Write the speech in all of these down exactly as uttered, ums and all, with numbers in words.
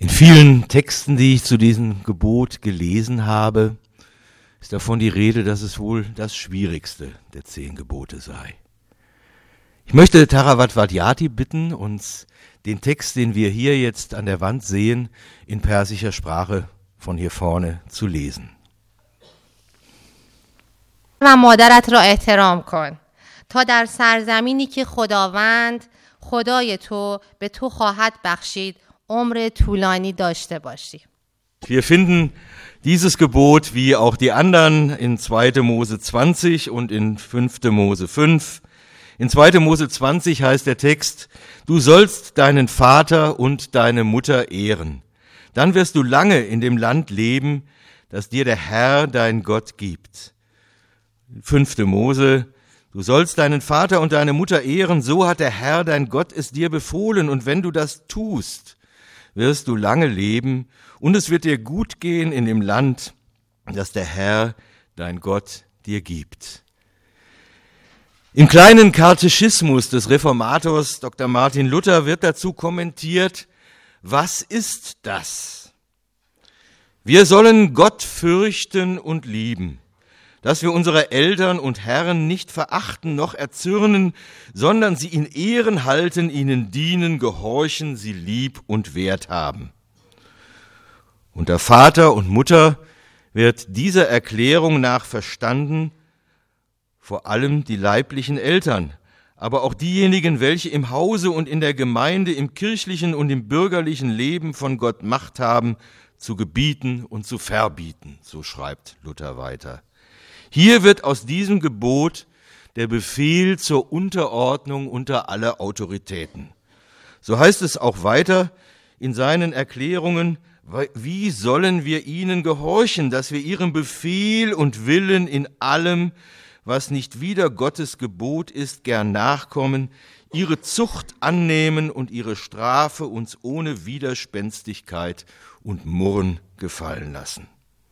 In vielen Texten, die ich zu diesem Gebot gelesen habe, ist davon die Rede, dass es wohl das schwierigste der zehn Gebote sei. Ich möchte Taravat Vadiati bitten, uns den Text, den wir hier jetzt an der Wand sehen, in persischer Sprache von hier vorne zu lesen. و مادرت را احترام کن تا در سرزمینی که خداوند خدای تو به تو خواهد بخشید عمر طولانی داشته باشی. Wir finden dieses Gebot wie auch die anderen in zweiter Mose zwanzig und in fünfter Mose fünf. In zweiter Mose zwanzig heißt der Text: Du sollst deinen Vater und deine Mutter ehren. Dann wirst du lange in dem Land leben, das dir der Herr, dein Gott, gibt. fünfter Mose: Du sollst deinen Vater und deine Mutter ehren, so hat der Herr, dein Gott, es dir befohlen. Und wenn du das tust, wirst du lange leben und es wird dir gut gehen in dem Land, das der Herr, dein Gott, dir gibt. Im kleinen Katechismus des Reformators Doktor Martin Luther wird dazu kommentiert: Was ist das? Wir sollen Gott fürchten und lieben, dass wir unsere Eltern und Herren nicht verachten noch erzürnen, sondern sie in Ehren halten, ihnen dienen, gehorchen, sie lieb und wert haben. Unter Vater und Mutter wird dieser Erklärung nach verstanden, vor allem die leiblichen Eltern, aber auch diejenigen, welche im Hause und in der Gemeinde, im kirchlichen und im bürgerlichen Leben von Gott Macht haben, zu gebieten und zu verbieten, so schreibt Luther weiter. Hier wird aus diesem Gebot der Befehl zur Unterordnung unter alle Autoritäten. So heißt es auch weiter in seinen Erklärungen: Wie sollen wir ihnen gehorchen, dass wir ihrem Befehl und Willen in allem, was nicht wider Gottes Gebot ist, gern nachkommen, ihre Zucht annehmen und ihre Strafe uns ohne Widerspenstigkeit und Murren gefallen lassen?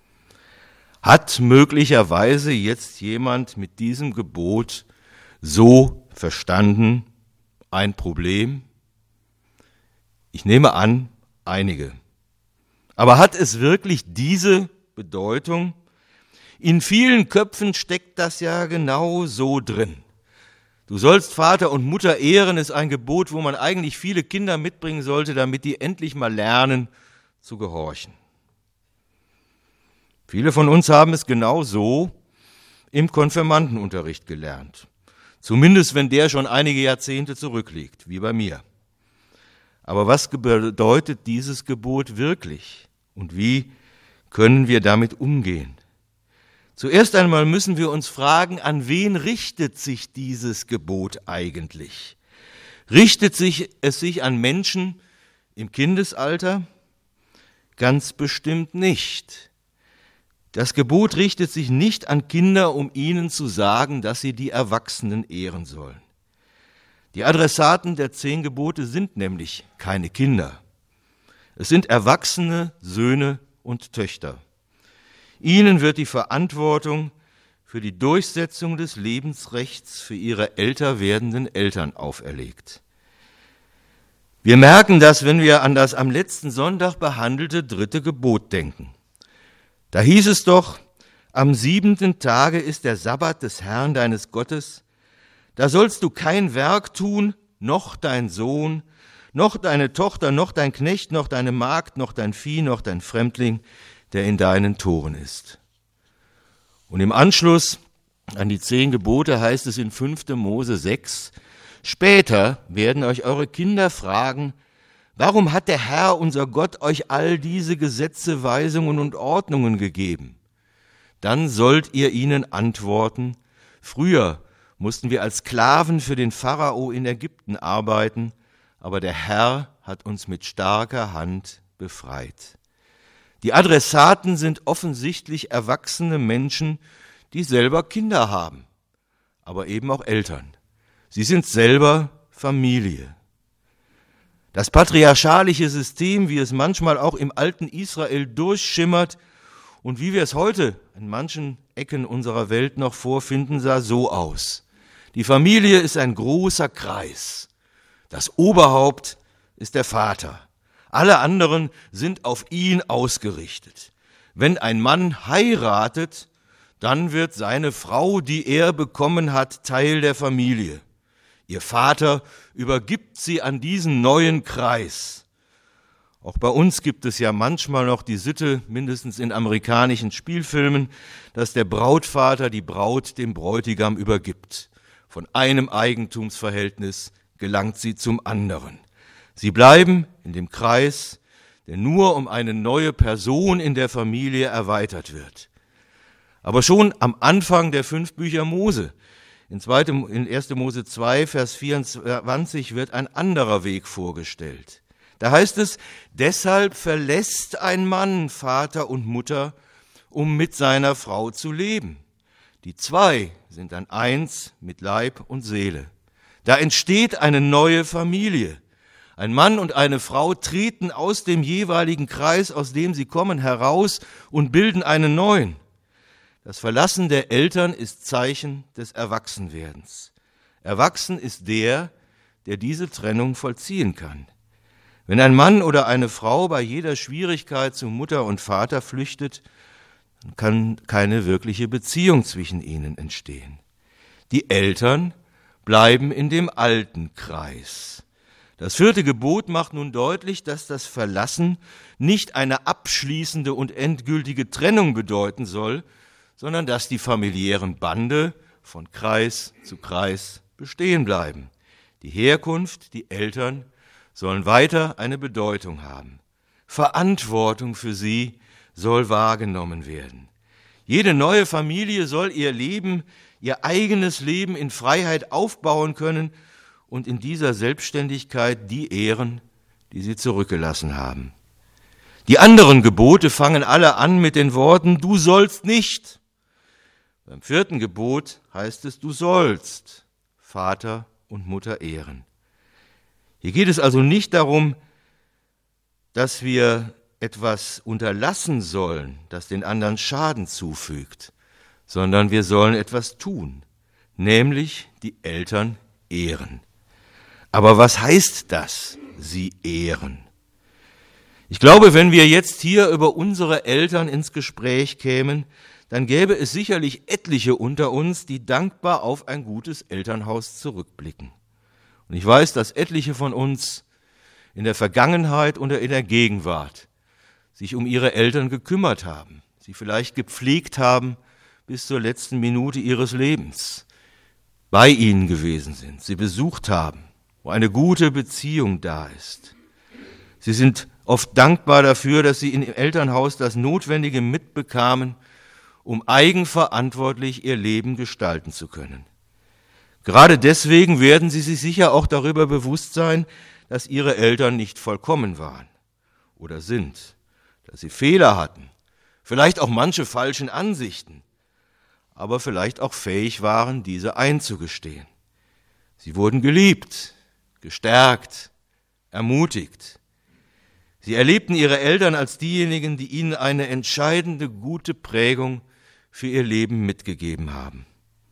Hat möglicherweise jetzt jemand mit diesem Gebot so verstanden ein Problem? Ich nehme an, einige. Aber hat es wirklich diese Bedeutung? In vielen Köpfen steckt das ja genau so drin. Du sollst Vater und Mutter ehren, ist ein Gebot, wo man eigentlich viele Kinder mitbringen sollte, damit die endlich mal lernen zu gehorchen. Viele von uns haben es genau so im Konfirmandenunterricht gelernt. Zumindest, wenn der schon einige Jahrzehnte zurückliegt, wie bei mir. Aber was bedeutet dieses Gebot wirklich? Und wie können wir damit umgehen? Zuerst einmal müssen wir uns fragen, an wen richtet sich dieses Gebot eigentlich? Richtet sich es sich an Menschen im Kindesalter? Ganz bestimmt nicht. Das Gebot richtet sich nicht an Kinder, um ihnen zu sagen, dass sie die Erwachsenen ehren sollen. Die Adressaten der zehn Gebote sind nämlich keine Kinder. Es sind erwachsene Söhne und Töchter. Ihnen wird die Verantwortung für die Durchsetzung des Lebensrechts für ihre älter werdenden Eltern auferlegt. Wir merken das, wenn wir an das am letzten Sonntag behandelte dritte Gebot denken. Da hieß es doch: Am siebenten Tage ist der Sabbat des Herrn deines Gottes. Da sollst du kein Werk tun, noch dein Sohn, noch deine Tochter, noch dein Knecht, noch deine Magd, noch dein Vieh, noch dein Fremdling, der in deinen Toren ist. Und im Anschluss an die zehn Gebote heißt es in fünfter Mose sechs: Später werden euch eure Kinder fragen: Warum hat der Herr, unser Gott, euch all diese Gesetze, Weisungen und Ordnungen gegeben? Dann sollt ihr ihnen antworten: Früher mussten wir als Sklaven für den Pharao in Ägypten arbeiten, aber der Herr hat uns mit starker Hand befreit. Die Adressaten sind offensichtlich erwachsene Menschen, die selber Kinder haben, aber eben auch Eltern. Sie sind selber Familie. Das patriarchalische System, wie es manchmal auch im alten Israel durchschimmert und wie wir es heute in manchen Ecken unserer Welt noch vorfinden, sah so aus. Die Familie ist ein großer Kreis. Das Oberhaupt ist der Vater. Alle anderen sind auf ihn ausgerichtet. Wenn ein Mann heiratet, dann wird seine Frau, die er bekommen hat, Teil der Familie. Ihr Vater übergibt sie an diesen neuen Kreis. Auch bei uns gibt es ja manchmal noch die Sitte, mindestens in amerikanischen Spielfilmen, dass der Brautvater die Braut dem Bräutigam übergibt. Von einem Eigentumsverhältnis gelangt sie zum anderen. Sie bleiben in dem Kreis, der nur um eine neue Person in der Familie erweitert wird. Aber schon am Anfang der fünf Bücher Mose, in, zweite, in erste Mose zwei, Vers vierundzwanzig, wird ein anderer Weg vorgestellt. Da heißt es, deshalb verlässt ein Mann Vater und Mutter, um mit seiner Frau zu leben. Die zwei sind dann eins mit Leib und Seele. Da entsteht eine neue Familie. Ein Mann und eine Frau treten aus dem jeweiligen Kreis, aus dem sie kommen, heraus und bilden einen neuen. Das Verlassen der Eltern ist Zeichen des Erwachsenwerdens. Erwachsen ist der, der diese Trennung vollziehen kann. Wenn ein Mann oder eine Frau bei jeder Schwierigkeit zu Mutter und Vater flüchtet, dann kann keine wirkliche Beziehung zwischen ihnen entstehen. Die Eltern bleiben in dem alten Kreis. Das vierte Gebot macht nun deutlich, dass das Verlassen nicht eine abschließende und endgültige Trennung bedeuten soll, sondern dass die familiären Bande von Kreis zu Kreis bestehen bleiben. Die Herkunft, die Eltern sollen weiter eine Bedeutung haben. Verantwortung für sie soll wahrgenommen werden. Jede neue Familie soll ihr Leben, ihr eigenes Leben in Freiheit aufbauen können und in dieser Selbstständigkeit die ehren, die sie zurückgelassen haben. Die anderen Gebote fangen alle an mit den Worten, du sollst nicht. Beim vierten Gebot heißt es, du sollst Vater und Mutter ehren. Hier geht es also nicht darum, dass wir etwas unterlassen sollen, das den anderen Schaden zufügt, sondern wir sollen etwas tun, nämlich die Eltern ehren. Aber was heißt das, sie ehren? Ich glaube, wenn wir jetzt hier über unsere Eltern ins Gespräch kämen, dann gäbe es sicherlich etliche unter uns, die dankbar auf ein gutes Elternhaus zurückblicken. Und ich weiß, dass etliche von uns in der Vergangenheit oder in der Gegenwart sich um ihre Eltern gekümmert haben, sie vielleicht gepflegt haben bis zur letzten Minute ihres Lebens, bei ihnen gewesen sind, sie besucht haben, wo eine gute Beziehung da ist. Sie sind oft dankbar dafür, dass sie im Elternhaus das Notwendige mitbekamen, um eigenverantwortlich ihr Leben gestalten zu können. Gerade deswegen werden sie sich sicher auch darüber bewusst sein, dass ihre Eltern nicht vollkommen waren oder sind, dass sie Fehler hatten, vielleicht auch manche falschen Ansichten, aber vielleicht auch fähig waren, diese einzugestehen. Sie wurden geliebt, gestärkt, ermutigt. Sie erlebten ihre Eltern als diejenigen, die ihnen eine entscheidende, gute Prägung für ihr Leben mitgegeben haben.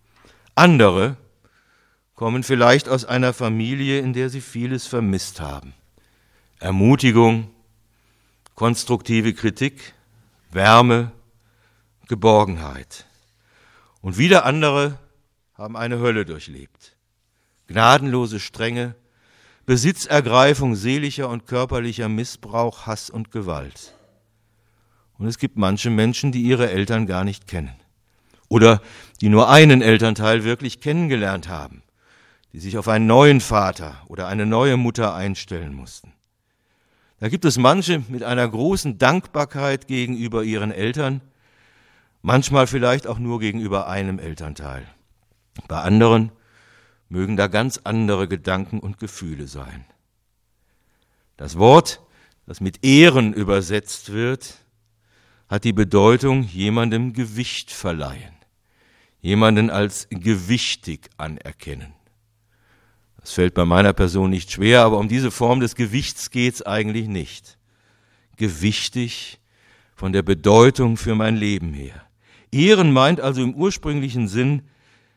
Andere kommen vielleicht aus einer Familie, in der sie vieles vermisst haben. Ermutigung, konstruktive Kritik, Wärme, Geborgenheit. Und wieder andere haben eine Hölle durchlebt. Gnadenlose Strenge, Besitzergreifung, seelischer und körperlicher Missbrauch, Hass und Gewalt. Und es gibt manche Menschen, die ihre Eltern gar nicht kennen. Oder die nur einen Elternteil wirklich kennengelernt haben, die sich auf einen neuen Vater oder eine neue Mutter einstellen mussten. Da gibt es manche mit einer großen Dankbarkeit gegenüber ihren Eltern, manchmal vielleicht auch nur gegenüber einem Elternteil. Bei anderen mögen da ganz andere Gedanken und Gefühle sein. Das Wort, das mit Ehren übersetzt wird, hat die Bedeutung, jemandem Gewicht verleihen, jemanden als gewichtig anerkennen. Das fällt bei meiner Person nicht schwer, aber um diese Form des Gewichts geht's eigentlich nicht. Gewichtig von der Bedeutung für mein Leben her. Ehren meint also im ursprünglichen Sinn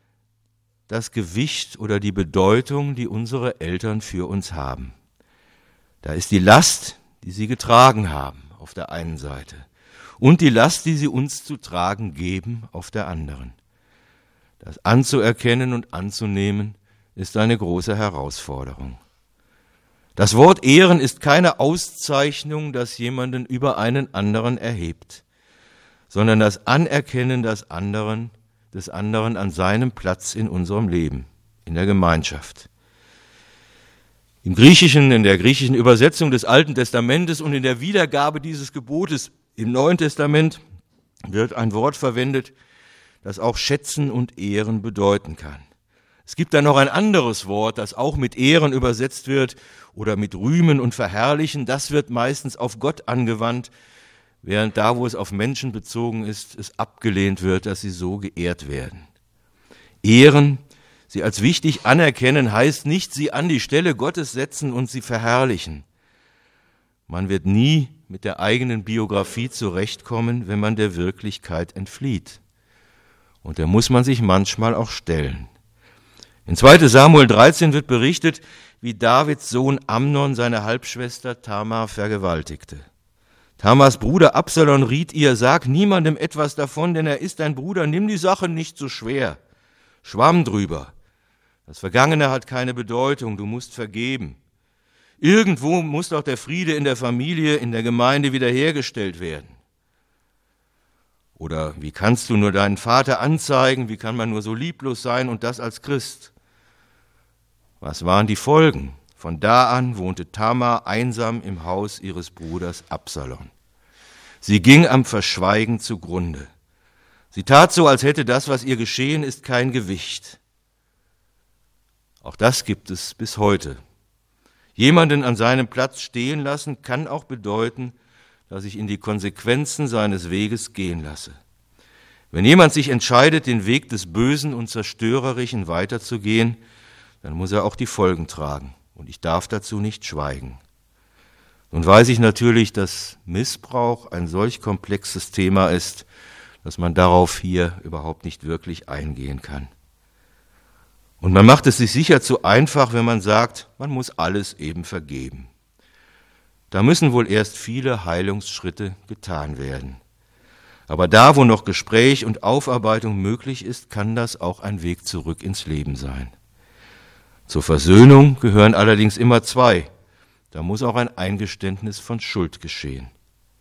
das Gewicht oder die Bedeutung, die unsere Eltern für uns haben. Da ist die Last, die sie getragen haben auf der einen Seite und die Last, die sie uns zu tragen geben auf der anderen. Das anzuerkennen und anzunehmen ist eine große Herausforderung. Das Wort Ehren ist keine Auszeichnung, das jemanden über einen anderen erhebt, sondern das Anerkennen des anderen, des anderen an seinem Platz in unserem Leben, in der Gemeinschaft. Im Griechischen, in der griechischen Übersetzung des Alten Testamentes und in der Wiedergabe dieses Gebotes im Neuen Testament wird ein Wort verwendet, das auch schätzen und ehren bedeuten kann. Es gibt dann noch ein anderes Wort, das auch mit Ehren übersetzt wird oder mit Rühmen und Verherrlichen. Das wird meistens auf Gott angewandt, während da, wo es auf Menschen bezogen ist, es abgelehnt wird, dass sie so geehrt werden. Ehren, sie als wichtig anerkennen, heißt nicht, sie an die Stelle Gottes setzen und sie verherrlichen. Man wird nie mit der eigenen Biografie zurechtkommen, wenn man der Wirklichkeit entflieht. Und der muss man sich manchmal auch stellen. In zweiter Samuel dreizehn wird berichtet, wie Davids Sohn Amnon seine Halbschwester Tamar vergewaltigte. Tamars Bruder Absalom riet ihr, sag niemandem etwas davon, denn er ist dein Bruder, nimm die Sache nicht so schwer. Schwamm drüber. Das Vergangene hat keine Bedeutung, du musst vergeben. Irgendwo muss doch der Friede in der Familie, in der Gemeinde wiederhergestellt werden. Oder wie kannst du nur deinen Vater anzeigen, wie kann man nur so lieblos sein und das als Christ? Was waren die Folgen? Von da an wohnte Tamar einsam im Haus ihres Bruders Absalom. Sie ging am Verschweigen zugrunde. Sie tat so, als hätte das, was ihr geschehen ist, kein Gewicht. Auch das gibt es bis heute. Jemanden an seinem Platz stehen lassen kann auch bedeuten, dass ich in die Konsequenzen seines Weges gehen lasse. Wenn jemand sich entscheidet, den Weg des Bösen und Zerstörerischen weiterzugehen, dann muss er auch die Folgen tragen. Und ich darf dazu nicht schweigen. Nun weiß ich natürlich, dass Missbrauch ein solch komplexes Thema ist, dass man darauf hier überhaupt nicht wirklich eingehen kann. Und man macht es sich sicher zu einfach, wenn man sagt, man muss alles eben vergeben. Da müssen wohl erst viele Heilungsschritte getan werden. Aber da, wo noch Gespräch und Aufarbeitung möglich ist, kann das auch ein Weg zurück ins Leben sein. Zur Versöhnung gehören allerdings immer zwei. Da muss auch ein Eingeständnis von Schuld geschehen.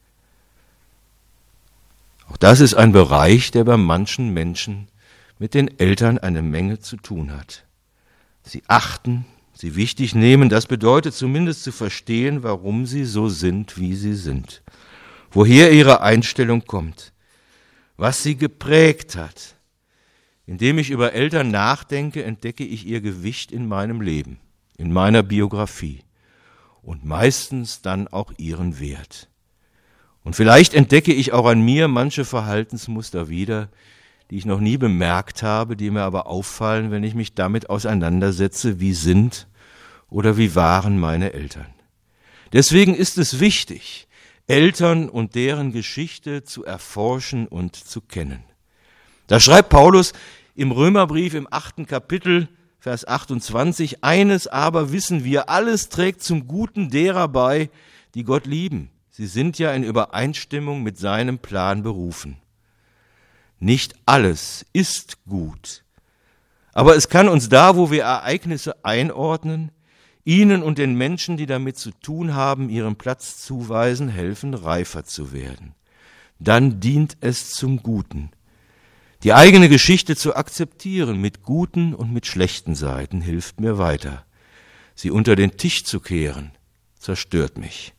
Auch das ist ein Bereich, der bei manchen Menschen mit den Eltern eine Menge zu tun hat. Sie achten, sie wichtig nehmen, das bedeutet zumindest zu verstehen, warum sie so sind, wie sie sind. Woher ihre Einstellung kommt, was sie geprägt hat. Indem ich über Eltern nachdenke, entdecke ich ihr Gewicht in meinem Leben, in meiner Biografie und meistens dann auch ihren Wert. Und vielleicht entdecke ich auch an mir manche Verhaltensmuster wieder, die ich noch nie bemerkt habe, die mir aber auffallen, wenn ich mich damit auseinandersetze, wie sind oder wie waren meine Eltern. Deswegen ist es wichtig, Eltern und deren Geschichte zu erforschen und zu kennen. Da schreibt Paulus im Römerbrief im achten Kapitel, Vers achtundzwanzig, eines aber wissen wir, alles trägt zum Guten derer bei, die Gott lieben. Sie sind ja in Übereinstimmung mit seinem Plan berufen. Nicht alles ist gut, aber es kann uns da, wo wir Ereignisse einordnen, ihnen und den Menschen, die damit zu tun haben, ihren Platz zuweisen, helfen, reifer zu werden. Dann dient es zum Guten. Die eigene Geschichte zu akzeptieren, mit guten und mit schlechten Seiten, hilft mir weiter. Sie unter den Tisch zu kehren, zerstört mich.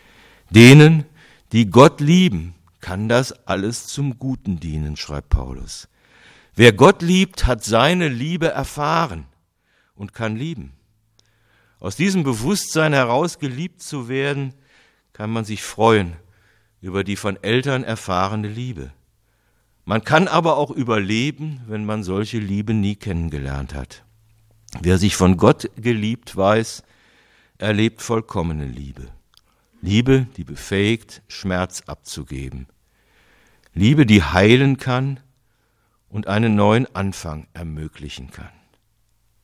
Denen, die Gott lieben, kann das alles zum Guten dienen, schreibt Paulus. Wer Gott liebt, hat seine Liebe erfahren und kann lieben. Aus diesem Bewusstsein heraus, geliebt zu werden, kann man sich freuen über die von Eltern erfahrene Liebe. Man kann aber auch überleben, wenn man solche Liebe nie kennengelernt hat. Wer sich von Gott geliebt weiß, erlebt vollkommene Liebe. Liebe, die befähigt, Schmerz abzugeben. Liebe, die heilen kann und einen neuen Anfang ermöglichen kann.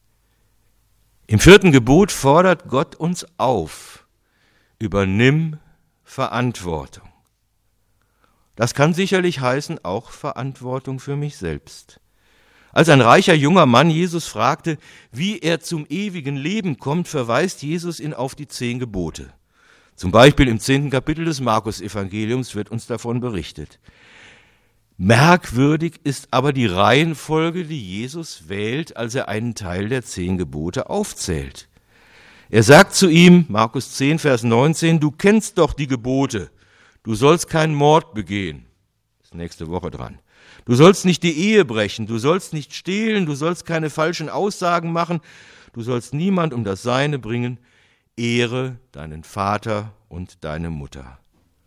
Im vierten Gebot fordert Gott uns auf: Übernimm Verantwortung. Das kann sicherlich heißen, auch Verantwortung für mich selbst. Als ein reicher junger Mann Jesus fragte, wie er zum ewigen Leben kommt, verweist Jesus ihn auf die zehn Gebote. Zum Beispiel im zehnten Kapitel des Markus-Evangeliums wird uns davon berichtet. Merkwürdig ist aber die Reihenfolge, die Jesus wählt, als er einen Teil der zehn Gebote aufzählt. Er sagt zu ihm, Markus zehn, Vers neunzehn, du kennst doch die Gebote. Du sollst keinen Mord begehen. Das ist nächste Woche dran. Du sollst nicht die Ehe brechen. Du sollst nicht stehlen. Du sollst keine falschen Aussagen machen. Du sollst niemand um das Seine bringen. Ehre deinen Vater und deine Mutter.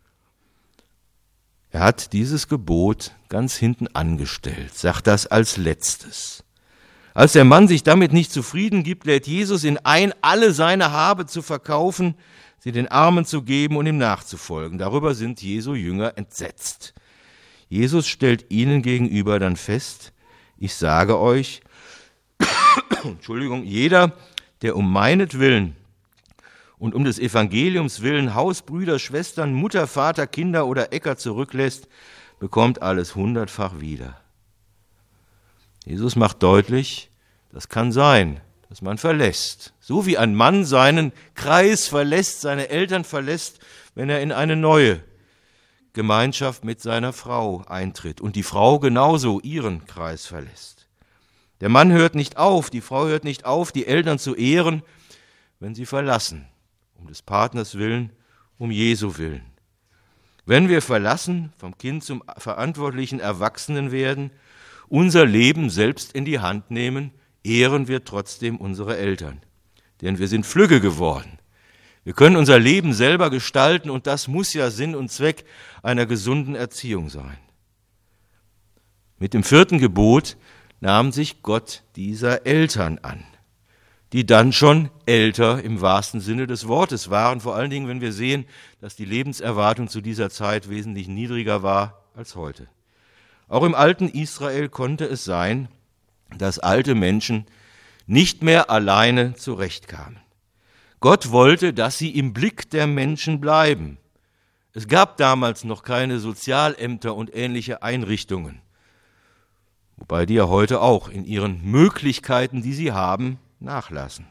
Er hat dieses Gebot ganz hinten angestellt, sagt das als letztes. Als der Mann sich damit nicht zufrieden gibt, lädt Jesus ihn ein, alle seine Habe zu verkaufen, sie den Armen zu geben und ihm nachzufolgen. Darüber sind Jesu Jünger entsetzt. Jesus stellt ihnen gegenüber dann fest, ich sage euch, Entschuldigung, jeder, der um meinetwillen und um des Evangeliums willen Haus, Brüder, Schwestern, Mutter, Vater, Kinder oder Äcker zurücklässt, bekommt alles hundertfach wieder. Jesus macht deutlich, das kann sein, dass man verlässt. So wie ein Mann seinen Kreis verlässt, seine Eltern verlässt, wenn er in eine neue Gemeinschaft mit seiner Frau eintritt und die Frau genauso ihren Kreis verlässt. Der Mann hört nicht auf, die Frau hört nicht auf, die Eltern zu ehren, wenn sie verlassen, um des Partners willen, um Jesu willen. Wenn wir verlassen, vom Kind zum verantwortlichen Erwachsenen werden, unser Leben selbst in die Hand nehmen, ehren wir trotzdem unsere Eltern. Denn wir sind flügge geworden. Wir können unser Leben selber gestalten und das muss ja Sinn und Zweck einer gesunden Erziehung sein. Mit dem vierten Gebot nahm sich Gott dieser Eltern an, die dann schon älter im wahrsten Sinne des Wortes waren, vor allen Dingen, wenn wir sehen, dass die Lebenserwartung zu dieser Zeit wesentlich niedriger war als heute. Auch im alten Israel konnte es sein, dass alte Menschen nicht mehr alleine zurechtkamen. Gott wollte, dass sie im Blick der Menschen bleiben. Es gab damals noch keine Sozialämter und ähnliche Einrichtungen, wobei die ja heute auch in ihren Möglichkeiten, die sie haben, nachlassen.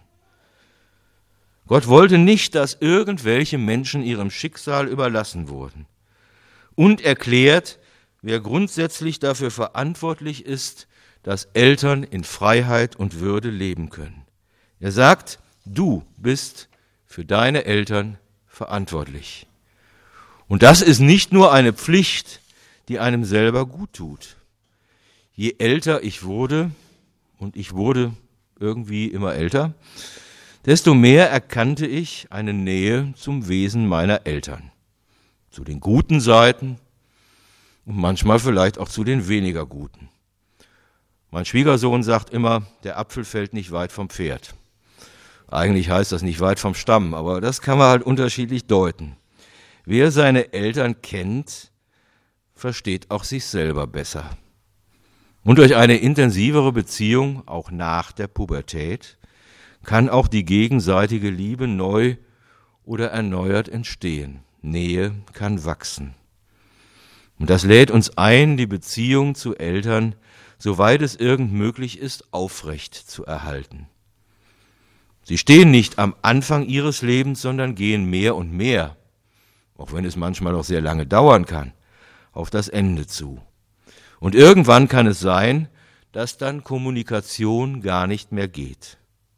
Gott wollte nicht, dass irgendwelche Menschen ihrem Schicksal überlassen wurden und erklärt, wer grundsätzlich dafür verantwortlich ist, dass Eltern in Freiheit und Würde leben können. Er sagt, du bist für deine Eltern verantwortlich. Und das ist nicht nur eine Pflicht, die einem selber gut tut. Je älter ich wurde, und ich wurde irgendwie immer älter, desto mehr erkannte ich eine Nähe zum Wesen meiner Eltern. Zu den guten Seiten und manchmal vielleicht auch zu den weniger guten. Mein Schwiegersohn sagt immer, der Apfel fällt nicht weit vom Pferd. Eigentlich heißt das nicht weit vom Stamm, aber das kann man halt unterschiedlich deuten. Wer seine Eltern kennt, versteht auch sich selber besser. Und durch eine intensivere Beziehung, auch nach der Pubertät, kann auch die gegenseitige Liebe neu oder erneuert entstehen. Nähe kann wachsen. Und das lädt uns ein, die Beziehung zu Eltern, soweit es irgend möglich ist, aufrecht zu erhalten. Sie stehen nicht am Anfang ihres Lebens, sondern gehen mehr und mehr, auch wenn es manchmal auch sehr lange dauern kann, auf das Ende zu. Und irgendwann kann es sein, dass dann Kommunikation gar nicht mehr geht.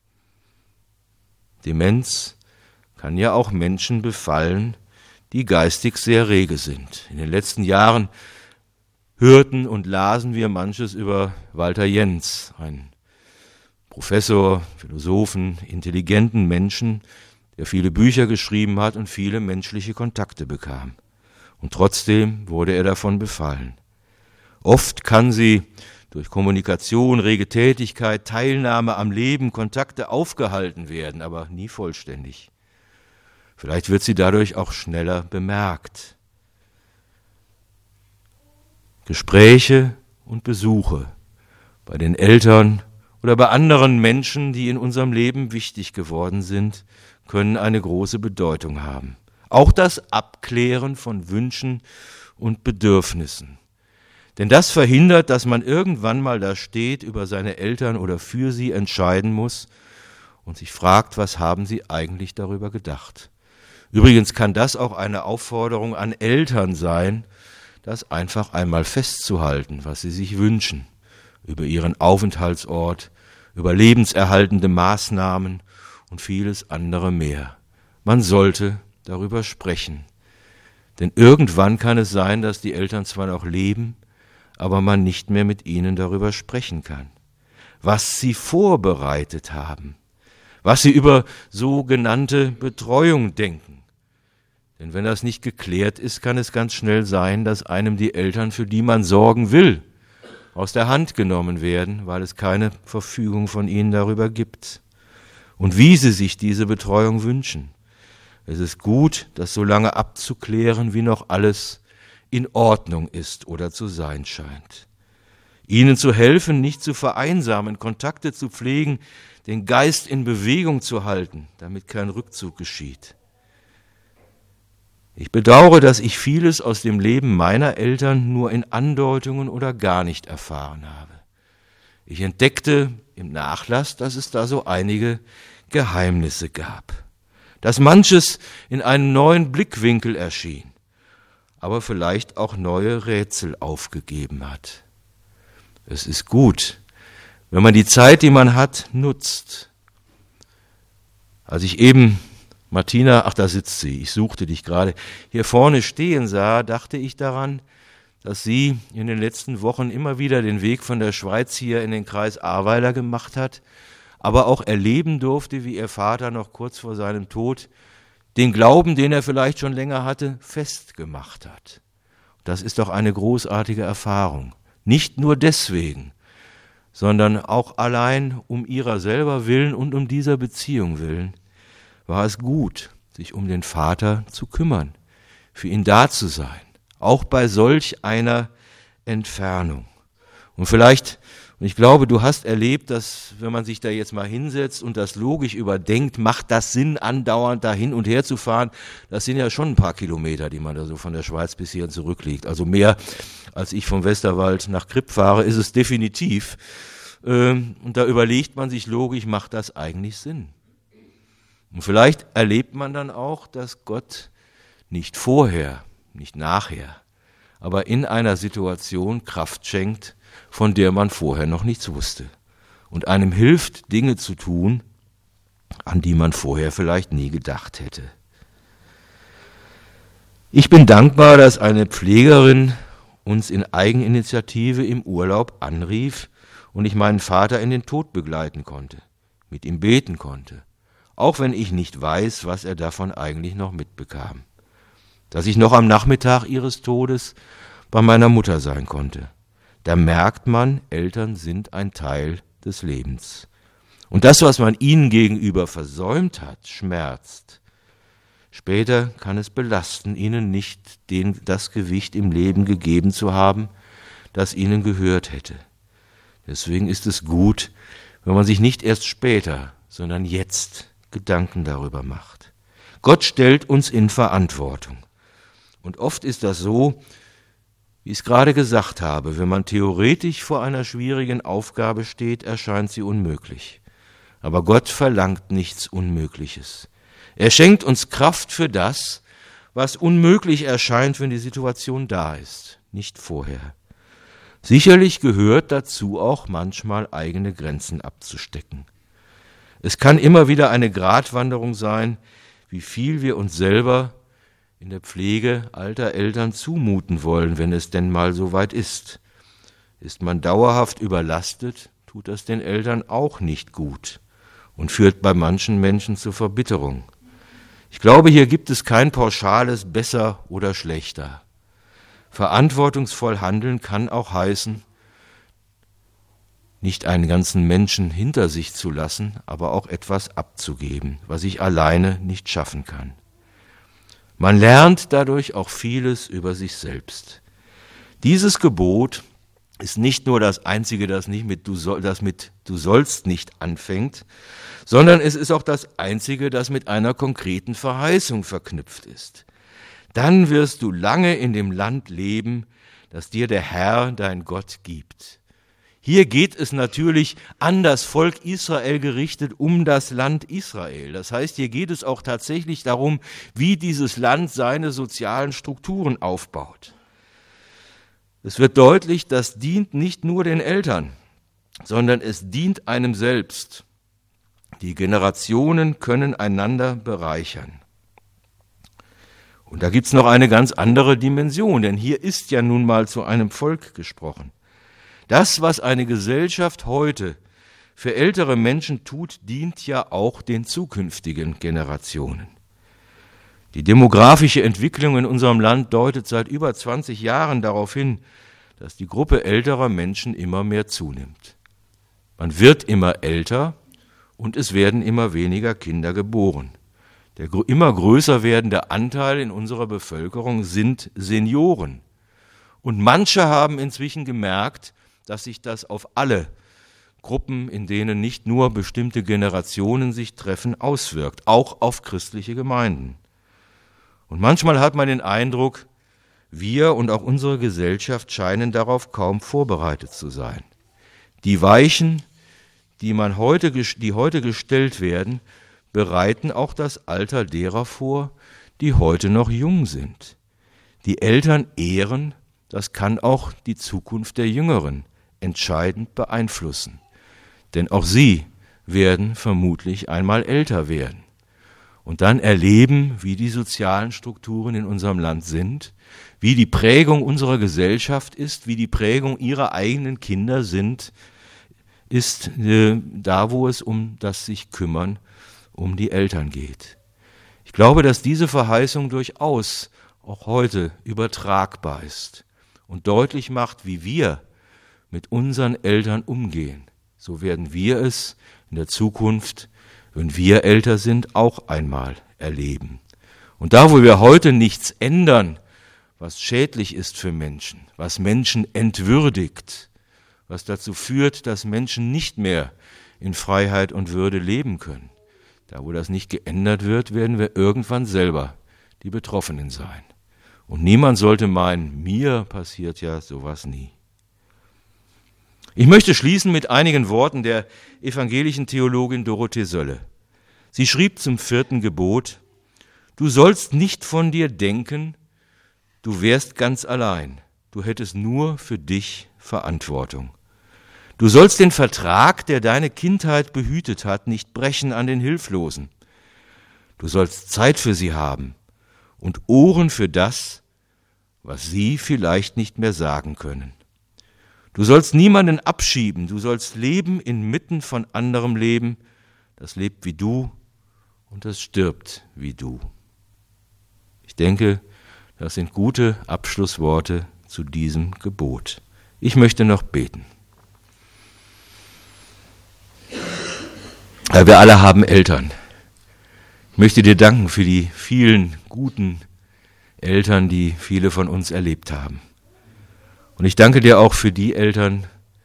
Demenz kann ja auch Menschen befallen, die geistig sehr rege sind. In den letzten Jahren hörten und lasen wir manches über Walter Jentz, ein Professor, Philosophen, intelligenten Menschen, der viele Bücher geschrieben hat und viele menschliche Kontakte bekam. Und trotzdem wurde er davon befallen. Oft kann sie durch Kommunikation, rege Tätigkeit, Teilnahme am Leben, Kontakte aufgehalten werden, aber nie vollständig. Vielleicht wird sie dadurch auch schneller bemerkt. Gespräche und Besuche bei den Eltern oder bei anderen Menschen, die in unserem Leben wichtig geworden sind, können eine große Bedeutung haben. Auch das Abklären von Wünschen und Bedürfnissen. Denn das verhindert, dass man irgendwann mal da steht, über seine Eltern oder für sie entscheiden muss und sich fragt, was haben sie eigentlich darüber gedacht. Übrigens kann das auch eine Aufforderung an Eltern sein, das einfach einmal festzuhalten, was sie sich wünschen, über ihren Aufenthaltsort, über lebenserhaltende Maßnahmen und vieles andere mehr. Man sollte darüber sprechen. Denn irgendwann kann es sein, dass die Eltern zwar noch leben, aber man nicht mehr mit ihnen darüber sprechen kann. Was sie vorbereitet haben, was sie über sogenannte Betreuung denken. Denn wenn das nicht geklärt ist, kann es ganz schnell sein, dass einem die Eltern, für die man sorgen will, aus der Hand genommen werden, weil es keine Verfügung von ihnen darüber gibt. Und wie sie sich diese Betreuung wünschen. Es ist gut, das so lange abzuklären, wie noch alles in Ordnung ist oder zu sein scheint. Ihnen zu helfen, nicht zu vereinsamen, Kontakte zu pflegen, den Geist in Bewegung zu halten, damit kein Rückzug geschieht. Ich bedauere, dass ich vieles aus dem Leben meiner Eltern nur in Andeutungen oder gar nicht erfahren habe. Ich entdeckte im Nachlass, dass es da so einige Geheimnisse gab, dass manches in einem neuen Blickwinkel erschien, aber vielleicht auch neue Rätsel aufgegeben hat. Es ist gut, wenn man die Zeit, die man hat, nutzt. Als ich eben Martina, ach da sitzt sie, ich suchte dich gerade, hier vorne stehen sah, dachte ich daran, dass sie in den letzten Wochen immer wieder den Weg von der Schweiz hier in den Kreis Ahrweiler gemacht hat, aber auch erleben durfte, wie ihr Vater noch kurz vor seinem Tod den Glauben, den er vielleicht schon länger hatte, festgemacht hat. Das ist doch eine großartige Erfahrung. Nicht nur deswegen, sondern auch allein um ihrer selber willen und um dieser Beziehung willen, war es gut, sich um den Vater zu kümmern, für ihn da zu sein, auch bei solch einer Entfernung. Und vielleicht, und ich glaube, du hast erlebt, dass wenn man sich da jetzt mal hinsetzt und das logisch überdenkt, macht das Sinn, andauernd da hin und her zu fahren. Das sind ja schon ein paar Kilometer, die man da so von der Schweiz bis hierhin zurücklegt. Also mehr, als ich vom Westerwald nach Kripp fahre, ist es definitiv. Und da überlegt man sich logisch, macht das eigentlich Sinn? Und vielleicht erlebt man dann auch, dass Gott nicht vorher, nicht nachher, aber in einer Situation Kraft schenkt, von der man vorher noch nichts wusste und einem hilft, Dinge zu tun, an die man vorher vielleicht nie gedacht hätte. Ich bin dankbar, dass eine Pflegerin uns in Eigeninitiative im Urlaub anrief und ich meinen Vater in den Tod begleiten konnte, mit ihm beten konnte, auch wenn ich nicht weiß, was er davon eigentlich noch mitbekam. Dass ich noch am Nachmittag ihres Todes bei meiner Mutter sein konnte. Da merkt man, Eltern sind ein Teil des Lebens. Und das, was man ihnen gegenüber versäumt hat, schmerzt. Später kann es belasten, ihnen nicht den, das Gewicht im Leben gegeben zu haben, das ihnen gehört hätte. Deswegen ist es gut, wenn man sich nicht erst später, sondern jetzt Gedanken darüber macht. Gott stellt uns in Verantwortung. Und oft ist das so, wie ich es gerade gesagt habe, wenn man theoretisch vor einer schwierigen Aufgabe steht, erscheint sie unmöglich. Aber Gott verlangt nichts Unmögliches. Er schenkt uns Kraft für das, was unmöglich erscheint, wenn die Situation da ist, nicht vorher. Sicherlich gehört dazu auch manchmal eigene Grenzen abzustecken. Es kann immer wieder eine Gratwanderung sein, wie viel wir uns selber in der Pflege alter Eltern zumuten wollen, wenn es denn mal so weit ist. Ist man dauerhaft überlastet, tut das den Eltern auch nicht gut und führt bei manchen Menschen zur Verbitterung. Ich glaube, hier gibt es kein pauschales besser oder schlechter. Verantwortungsvoll handeln kann auch heißen, nicht einen ganzen Menschen hinter sich zu lassen, aber auch etwas abzugeben, was ich alleine nicht schaffen kann. Man lernt dadurch auch vieles über sich selbst. Dieses Gebot ist nicht nur das Einzige, das nicht mit du soll, das mit du sollst nicht anfängt, sondern es ist auch das Einzige, das mit einer konkreten Verheißung verknüpft ist. Dann wirst du lange in dem Land leben, das dir der Herr, dein Gott, gibt. Hier geht es natürlich an das Volk Israel gerichtet um das Land Israel. Das heißt, hier geht es auch tatsächlich darum, wie dieses Land seine sozialen Strukturen aufbaut. Es wird deutlich, das dient nicht nur den Eltern, sondern es dient einem selbst. Die Generationen können einander bereichern. Und da gibt's noch eine ganz andere Dimension, denn hier ist ja nun mal zu einem Volk gesprochen. Das, was eine Gesellschaft heute für ältere Menschen tut, dient ja auch den zukünftigen Generationen. Die demografische Entwicklung in unserem Land deutet seit über zwanzig Jahren darauf hin, dass die Gruppe älterer Menschen immer mehr zunimmt. Man wird immer älter und es werden immer weniger Kinder geboren. Der immer größer werdende Anteil in unserer Bevölkerung sind Senioren. Und manche haben inzwischen gemerkt, dass sich das auf alle Gruppen, in denen nicht nur bestimmte Generationen sich treffen, auswirkt, auch auf christliche Gemeinden. Und manchmal hat man den Eindruck, wir und auch unsere Gesellschaft scheinen darauf kaum vorbereitet zu sein. Die Weichen, die, man heute, die heute gestellt werden, bereiten auch das Alter derer vor, die heute noch jung sind. Die Eltern ehren, das kann auch die Zukunft der Jüngeren entscheidend beeinflussen. Denn auch sie werden vermutlich einmal älter werden und dann erleben, wie die sozialen Strukturen in unserem Land sind, wie die Prägung unserer Gesellschaft ist, wie die Prägung ihrer eigenen Kinder sind, ist äh, da, wo es um das sich kümmern, um die Eltern geht. Ich glaube, dass diese Verheißung durchaus auch heute übertragbar ist und deutlich macht, wie wir mit unseren Eltern umgehen. So werden wir es in der Zukunft, wenn wir älter sind, auch einmal erleben. Und da, wo wir heute nichts ändern, was schädlich ist für Menschen, was Menschen entwürdigt, was dazu führt, dass Menschen nicht mehr in Freiheit und Würde leben können, da, wo das nicht geändert wird, werden wir irgendwann selber die Betroffenen sein. Und niemand sollte meinen, mir passiert ja sowas nie. Ich möchte schließen mit einigen Worten der evangelischen Theologin Dorothee Sölle. Sie schrieb zum vierten Gebot: Du sollst nicht von dir denken, du wärst ganz allein, du hättest nur für dich Verantwortung. Du sollst den Vertrag, der deine Kindheit behütet hat, nicht brechen an den Hilflosen. Du sollst Zeit für sie haben und Ohren für das, was sie vielleicht nicht mehr sagen können. Du sollst niemanden abschieben, du sollst leben inmitten von anderem Leben, das lebt wie du und das stirbt wie du. Ich denke, das sind gute Abschlussworte zu diesem Gebot. Ich möchte noch beten. Ja, wir alle haben Eltern. Ich möchte dir danken für die vielen guten Eltern, die viele von uns erlebt haben. Und ich danke dir auch für die Eltern,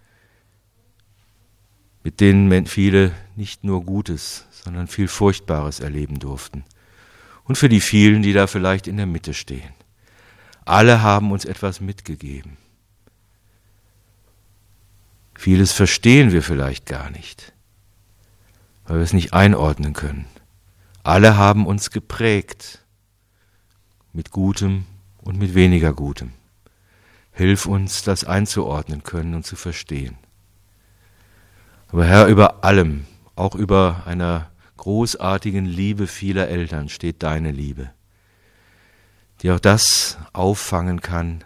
mit denen viele nicht nur Gutes, sondern viel Furchtbares erleben durften. Und für die vielen, die da vielleicht in der Mitte stehen. Alle haben uns etwas mitgegeben. Vieles verstehen wir vielleicht gar nicht, weil wir es nicht einordnen können. Alle haben uns geprägt, mit Gutem und mit weniger Gutem. Hilf uns, das einzuordnen können und zu verstehen. Aber Herr, über allem, auch über einer großartigen Liebe vieler Eltern steht deine Liebe, die auch das auffangen kann,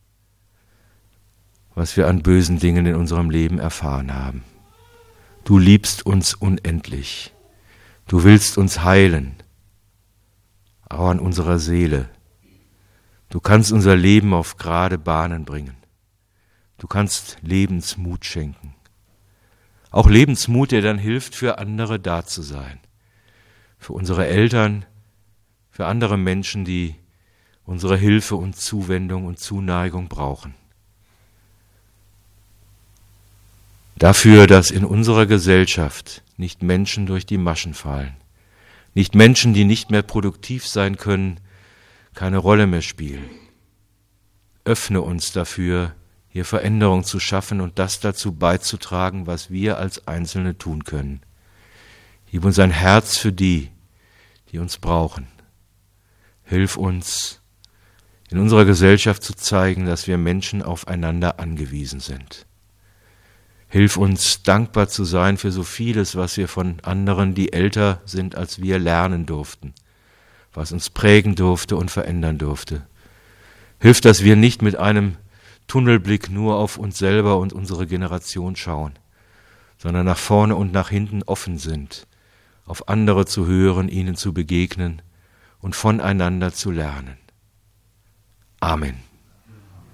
was wir an bösen Dingen in unserem Leben erfahren haben. Du liebst uns unendlich. Du willst uns heilen, auch an unserer Seele. Du kannst unser Leben auf gerade Bahnen bringen. Du kannst Lebensmut schenken. Auch Lebensmut, der dann hilft, für andere da zu sein. Für unsere Eltern, für andere Menschen, die unsere Hilfe und Zuwendung und Zuneigung brauchen. Dafür, dass in unserer Gesellschaft nicht Menschen durch die Maschen fallen, nicht Menschen, die nicht mehr produktiv sein können, keine Rolle mehr spielen. Öffne uns dafür, hier Veränderung zu schaffen und das dazu beizutragen, was wir als Einzelne tun können. Gib uns ein Herz für die, die uns brauchen. Hilf uns, in unserer Gesellschaft zu zeigen, dass wir Menschen aufeinander angewiesen sind. Hilf uns, dankbar zu sein für so vieles, was wir von anderen, die älter sind als wir, lernen durften, was uns prägen durfte und verändern durfte. Hilf, dass wir nicht mit einem Tunnelblick nur auf uns selber und unsere Generation schauen, sondern nach vorne und nach hinten offen sind, auf andere zu hören, ihnen zu begegnen und voneinander zu lernen. Amen.